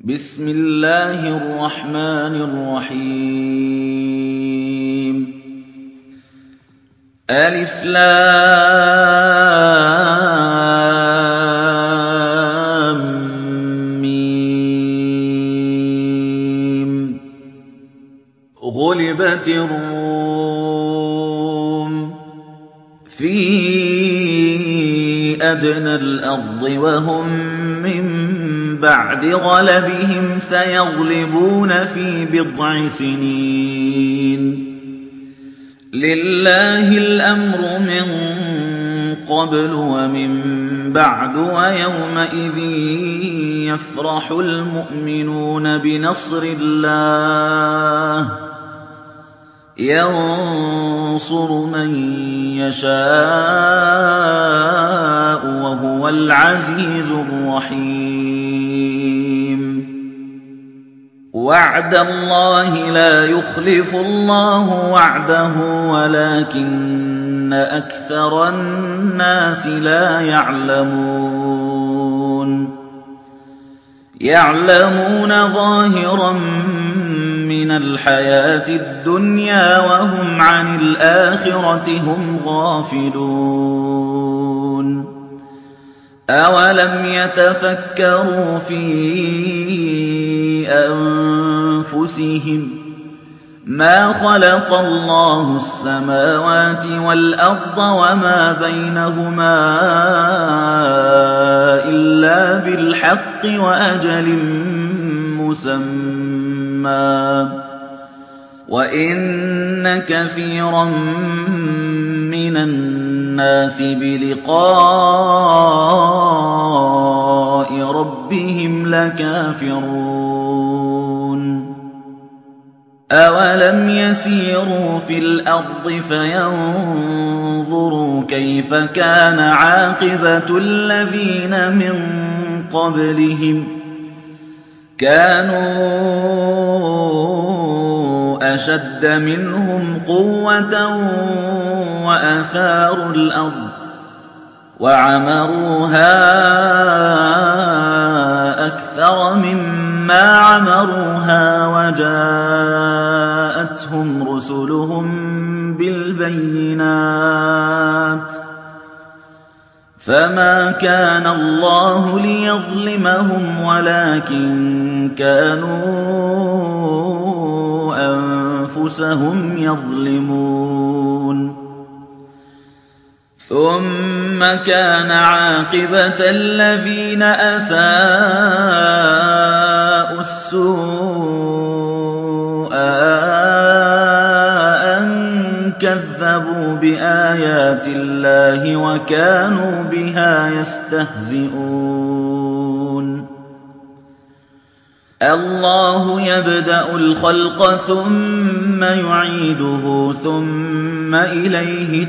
بسم الله الرحمن الرحيم ألف لام ميم غلبت الروم في أدنى الأرض وهم من بعد غلبهم سيغلبون في بضع سنين لله الأمر من قبل ومن بعد ويومئذ يفرح المؤمنون بنصر الله ينصر من يشاء وهو العزيز الرحيم وعد الله لا يخلف الله وعده ولكن أكثر الناس لا يعلمون ظاهرا من الحياة الدنيا وهم عن الآخرة هم غافلون أولم يتفكروا في أنفسهم ما خلق الله السماوات والأرض وما بينهما إلا بالحق وأجل مسمى وإن كثيرا من الناس بلقاء ربهم لكافرون أولم يسيروا في الأرض فينظروا كيف كان عاقبة الذين من قبلهم كانوا أشد منهم قوة وأثاروا الأرض وعمروها أكثر مما عمروها وجاءتهم رسلهم بالبينات فما كان الله ليظلمهم ولكن كانوا أنفسهم يظلمون ثم كان عاقبة الذين أساءوا السوء أن كذبوا بآيات الله وكانوا بها يستهزئون الله يبدأ الخلق ثم يعيده ثم إليه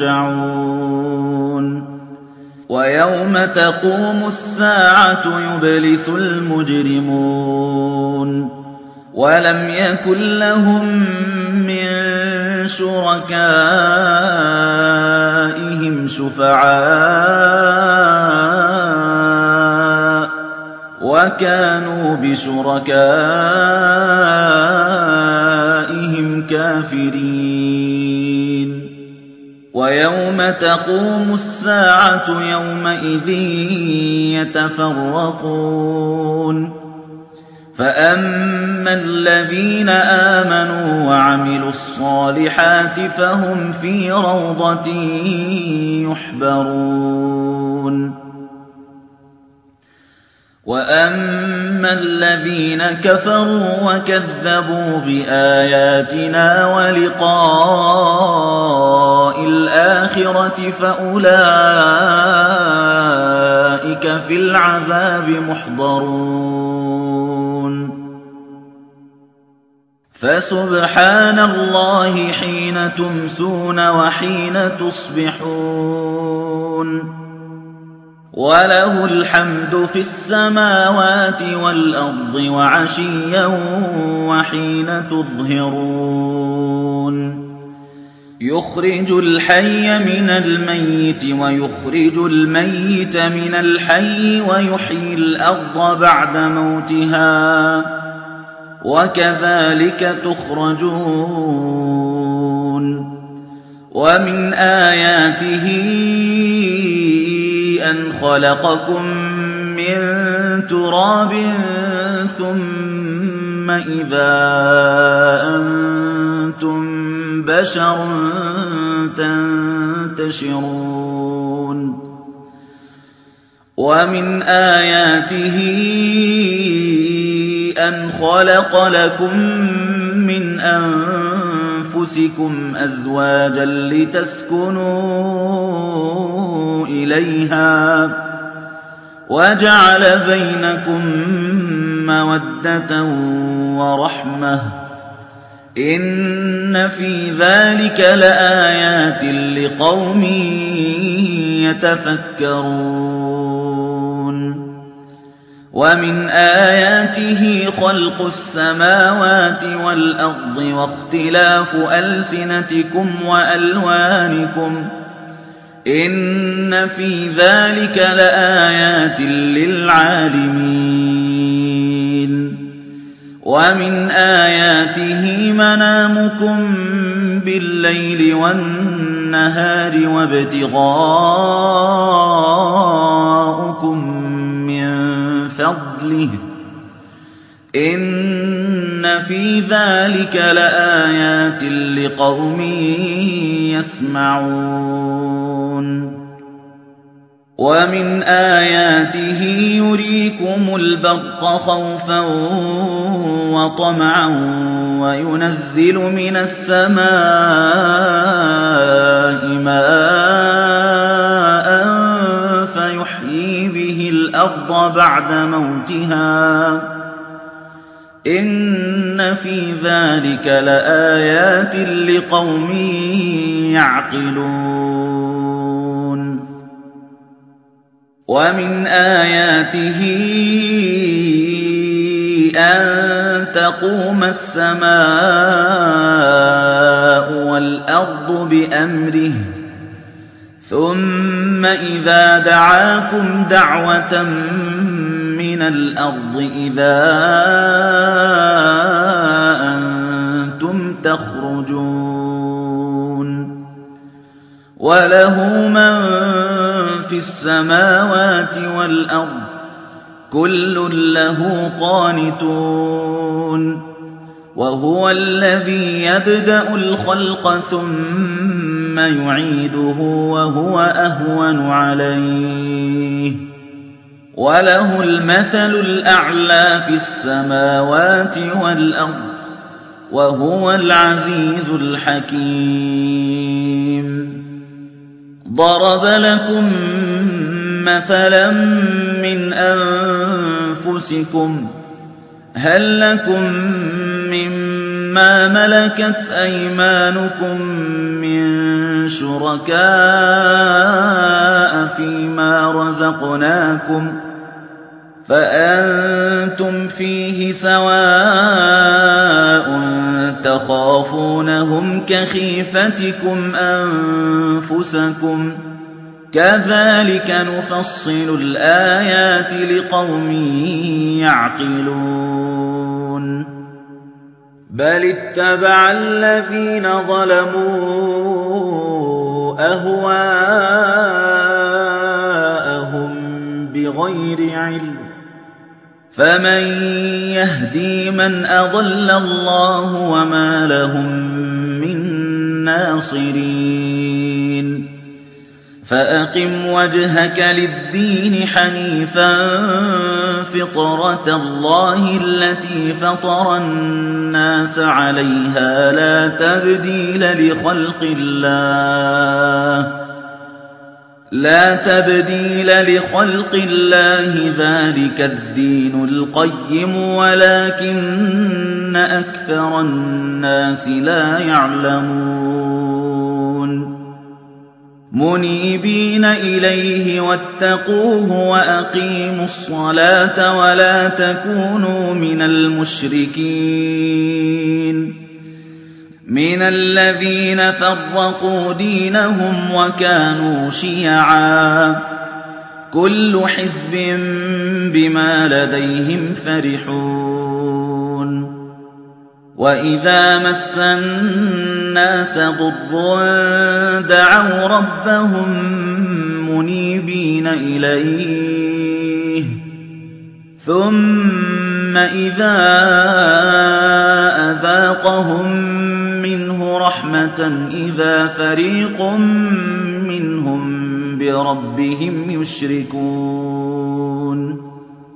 ترجعون ويوم تقوم الساعة يبلس المجرمون ولم يكن لهم من شركائهم شفعاء وكانوا بشركائهم كافرين ويوم تقوم الساعة يومئذ يتفرقون فأما الذين آمنوا وعملوا الصالحات فهم في روضة يحبرون وأما الذين كفروا وكذبوا بآياتنا ولقاء الآخرة فأولئك في العذاب محضرون فسبحان الله حين تمسون وحين تصبحون وله الحمد في السماوات والأرض وعشيا وحين تظهرون يخرج الحي من الميت ويخرج الميت من الحي ويحيي الأرض بعد موتها وكذلك تخرجون ومن آياته أن خلقكم من تراب ثم إذا أنتم بشر تنتشرون ومن آياته أن خلق لكم من أنفسكم أزواجا لتسكنوا إليها وجعل بينكم مودة ورحمة إن في ذلك لآيات لقوم يتفكرون ومن آياته خلق السماوات والأرض واختلاف ألسنتكم وألوانكم إن في ذلك لآيات للعالمين ومن آياته منامكم بالليل والنهار وابتغاؤكم من فضله إن في ذلك لآيات لقوم يسمعون ومن آياته يريكم البرق خوفا وطمعا وينزل من السماء ماء فيحيي به الأرض بعد موتها إن في ذلك لآيات لقوم يعقلون ومن آياته أن تقوم السماء والأرض بأمره ثم إذا دعاكم دعوة من الأرض إذا أنتم تخرجون وله من في السماوات والأرض كل له قانتون وهو الذي يبدأ الخلق ثم يعيده وهو أهون عليه وله المثل الأعلى في السماوات والأرض وهو العزيز الحكيم ضرب لكم مثلا من أنفسكم هل لكم مما ملكت أيمانكم من شركاء فيما رزقناكم فأنتم فيه سواء تخافونهم كخيفتكم أنفسكم كذلك نفصل الآيات لقوم يعقلون بل اتبع الذين ظلموا أهواءهم بغير علم فمن يهدي من أضل الله وما لهم من ناصرين فأقم وجهك للدين حنيفا فطرة الله التي فطر الناس عليها لا تبديل لخلق الله ذلك الدين القيم ولكن أكثر الناس لا يعلمون منيبين إليه واتقوه وأقيموا الصلاة ولا تكونوا من المشركين من الذين فرقوا دينهم وكانوا شيعا كل حزب بما لديهم فرحون وإذا مس الناس ضر دعوا ربهم منيبين إليه ثم إذا أذاقهم منه رحمة إذا فريق منهم بربهم يشركون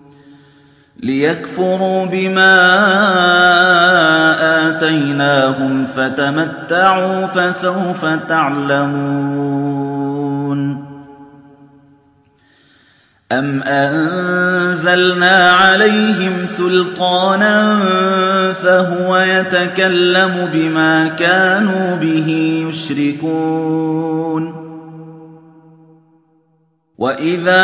ليكفروا بما آتيناهم فتمتعوا فسوف تعلمون أم أنزلنا عليهم سلطانا فهو يتكلم بما كانوا به يشركون وإذا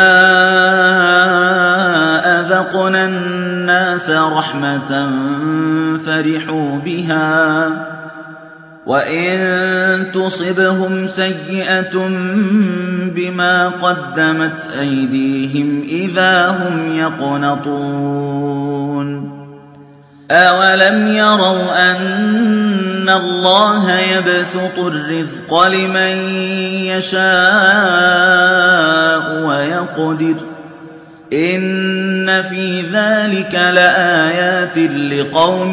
أذقنا الناس رحمة فرحوا بها وإن تصبهم سيئة بما قدمت أيديهم إذا هم يقنطون أولم يروا أن الله يبسط الرزق لمن يشاء ويقدر إن في ذلك لآيات لقوم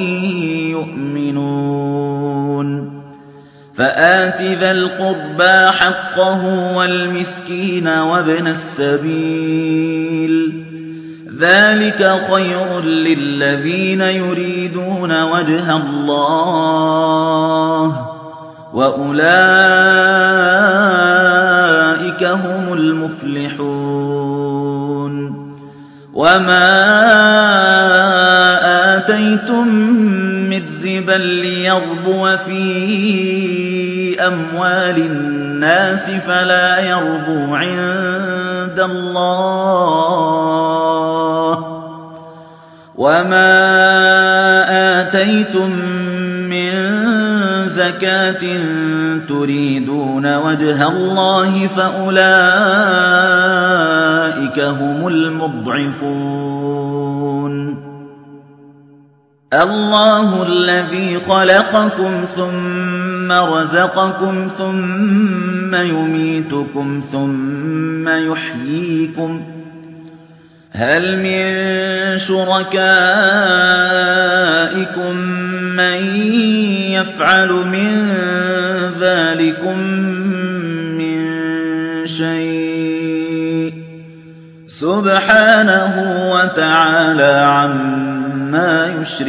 يؤمنون فآت ذا القربى حقه والمسكين وابن السبيل ذلك خير للذين يريدون وجه الله وأولئك هم المفلحون وما آتيتم من ربا ليربو في أموال الناس فلا يربو عند الله وما آتيتم من زكاة تريدون وجه الله فأولئك هم المضعفون الله الذي خلقكم ثم رزقكم ثم يميتكم ثم يحييكم هل من شركائكم من يفعل من ذلكم من شيء سبحانه وتعالى عما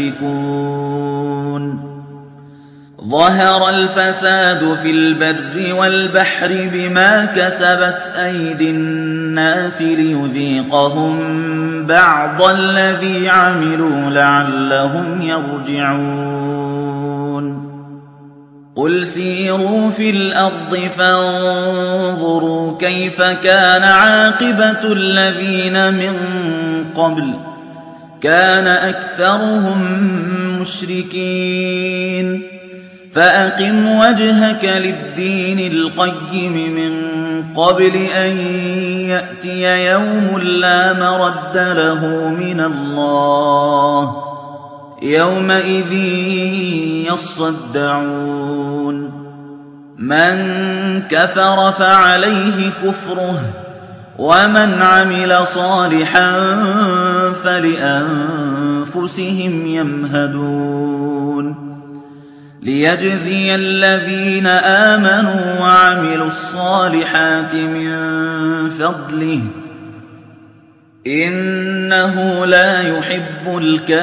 يشركون ظهر الفساد في البر والبحر بما كسبت أيدي الناس ليذيقهم بعض الذي عملوا لعلهم يرجعون قل سيروا في الأرض فانظروا كيف كان عاقبة الذين من قبل كان أكثرهم مشركين فأقم وجهك للدين القيم من قبل أن يأتي يوم لا مرد له من الله يومئذ يصدعون من كفر فعليه كفره ومن عمل صالحا فلأنفسهم يمهدون ليجزي الذين آمنوا وعملوا الصالحات من فضله إنه لا يحب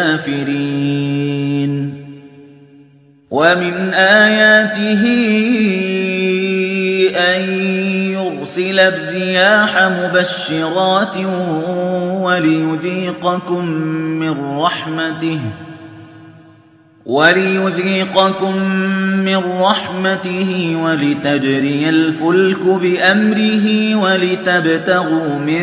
الكافرين ومن آياته أن يرسل الرياح مبشرات وليذيقكم من رحمته ولتجري الفلك بأمره ولتبتغوا من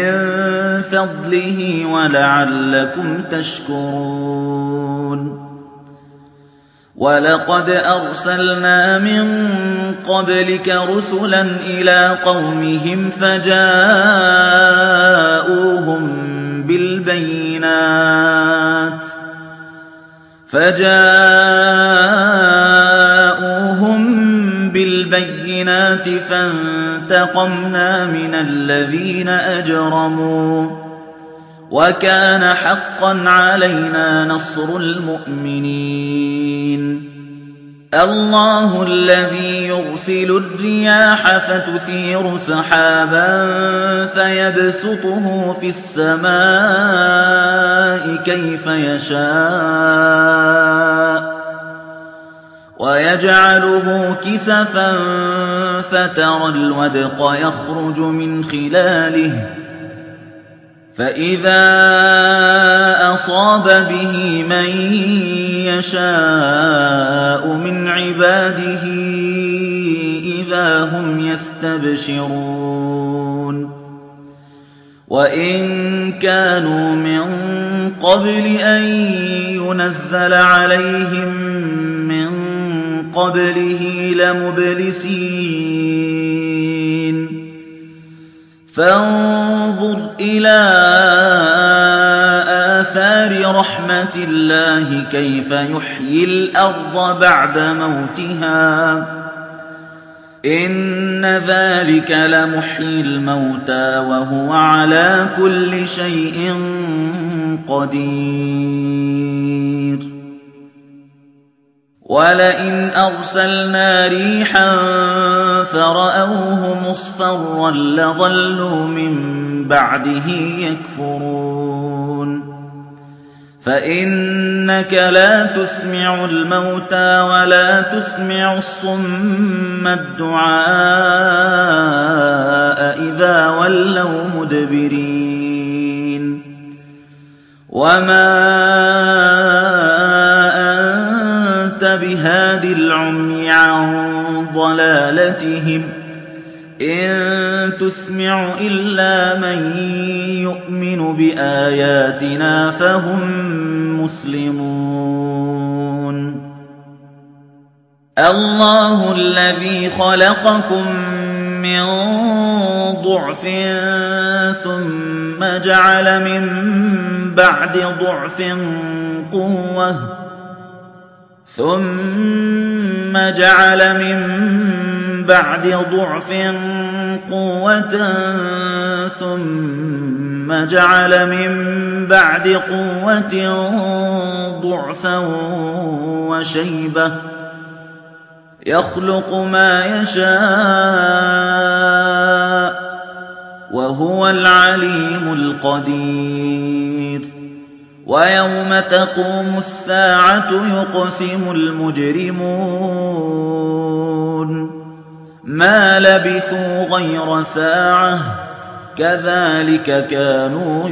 فضله ولعلكم تشكرون ولقد أرسلنا من قبلك رسلا إلى قومهم فجاءوهم بالبينات فانتقمنا من الذين أجرموا وكان حقا علينا نصر المؤمنين. الله الذي يرسل الرياح فتثير سحابا فيبسطه في السماء كيف يشاء ويجعله كسفا فترى الودق يخرج من خلاله فإذا أصاب به من يشاء من عباده إذا هم يستبشرون. وإن كانوا من قبل أن ينزل عليهم من قبله لمبلسين. فانظر إلى آثار رحمة الله كيف يحيي الأرض بعد موتها إن ذلك لمحيي الموتى وهو على كل شيء قدير. ولئن أرسلنا ريحا فرأوه مصفرا لظلوا من بعده يكفرون. فإنك لا تسمع الموتى ولا تسمع الصم الدعاء إذا ولوا مدبرين. وما أنت بهاد العمي عن ضلالتهم إن تسمع إلا من يؤمن بآياتنا فهم مسلمون. الله الذي خلقكم من ضعف ثم جعل من بعد ضعف قوة ثم جعل من بعد ضعف قوة ثم جعل من بعد قوة ضعفا وشيبة يخلق ما يشاء وهو العليم القدير. ويوم تقوم الساعة يقسم المجرمون ما لبثوا غير ساعة كذلك كانوا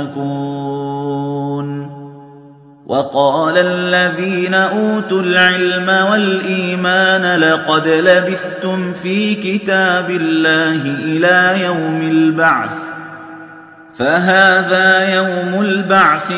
يؤفكون. وقال الذين أوتوا العلم والإيمان لقد لبثتم في كتاب الله إلى يوم البعث فهذا يوم البعث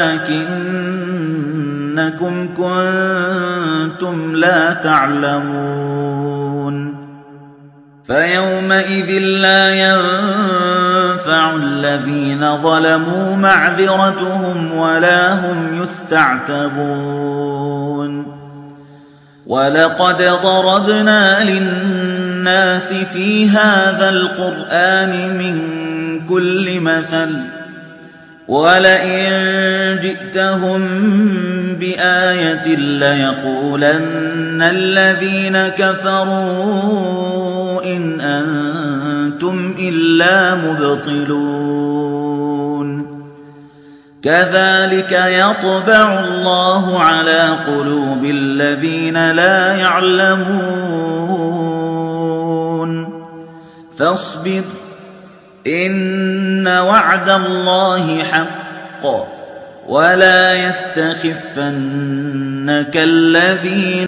ولكنكم كنتم لا تعلمون. فيومئذ لا ينفع الذين ظلموا معذرتهم ولا هم يستعتبون. ولقد ضربنا للناس في هذا القرآن من كل مثل ولئن جئتهم بآية ليقولن الذين كفروا إن أنتم إلا مبطلون. كذلك يطبع الله على قلوب الذين لا يعلمون. فاصبر إن وعد الله حق ولا يستخفنك الذين